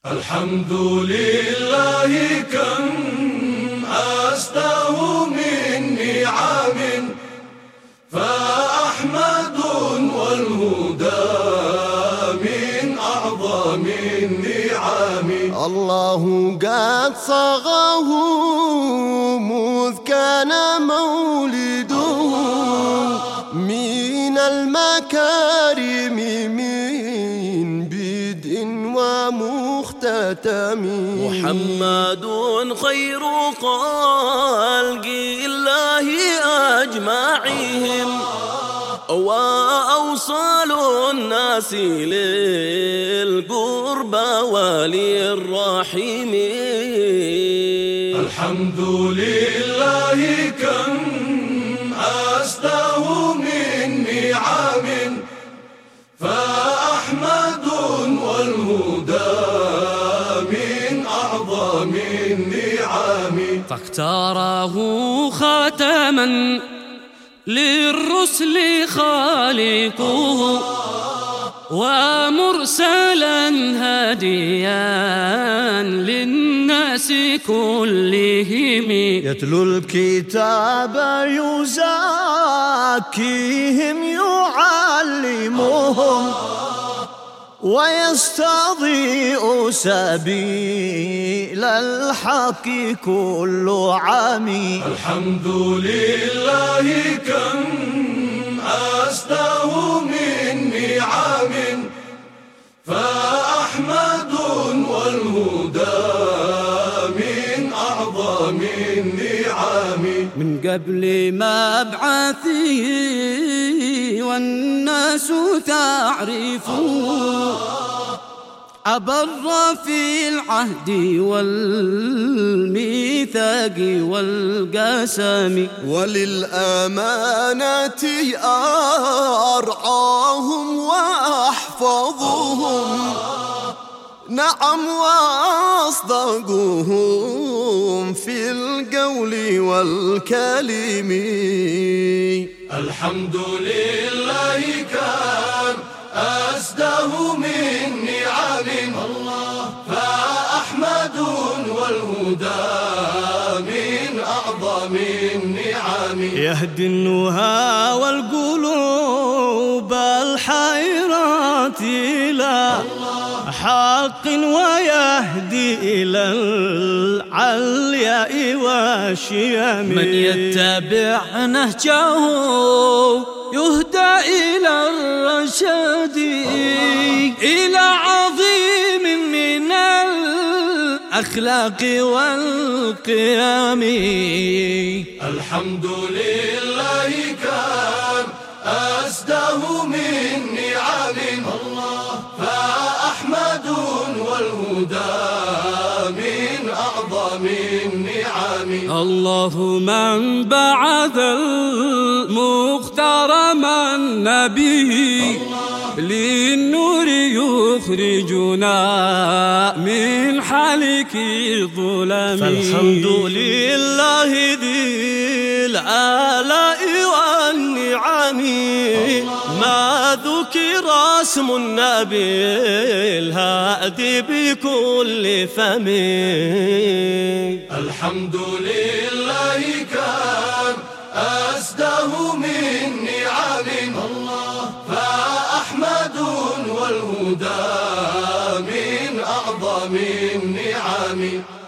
الحمد لله كم أسته من نعم، فأحمد والهدى من أعظم النعم. الله قد صغاه مذ كان مولده من المكارم من بدء ومختتم. محمد خير خلق الله أجمعهم، وأوصل الناس للقربى وللرحم. الحمد لله كم أسته من نعم، فأحمد والهدى من أعظم النعم. فاختاره خاتما للرسل خالقه، ومرسلا هاديا للناس كلهم. يتلو الكتاب يزكيهم يعلمهم، ويستضيء سبيل الحق كل عام. الحمد لله كم أسته من نعم، فأحمد والهدى من أعظم النعم. من قبل مبعثه والناس تعرفه، أبر في العهد والميثاق والقسم. وللأمانة أرعاهم وأحفظهم، نعم وأصدقهم في القول والكلم. الحمد لله كان أسده من نعم، فأحمد والهدى من أعظم النعم. يهدي النهى والقلوب الحيرات إلى حق، ويهدي إلى العلياء والشيم. من يتبع نهجه يهدى إلى الرشاد، إلى عظيم من الأخلاق والقيم. الحمد لله كان أسده من نعم، فأحمد والهدى من أعظم النعم. الله من بعث المختار من نبيه، للنور يخرجنا من حلك الظلم. فالحمد لله ذي الآلاء والنعم، ما ذكر اسم النبي الهادي بكل فم. الحمد لله كان أسده من نعم، فأحمد والهدى من أعظم النعم.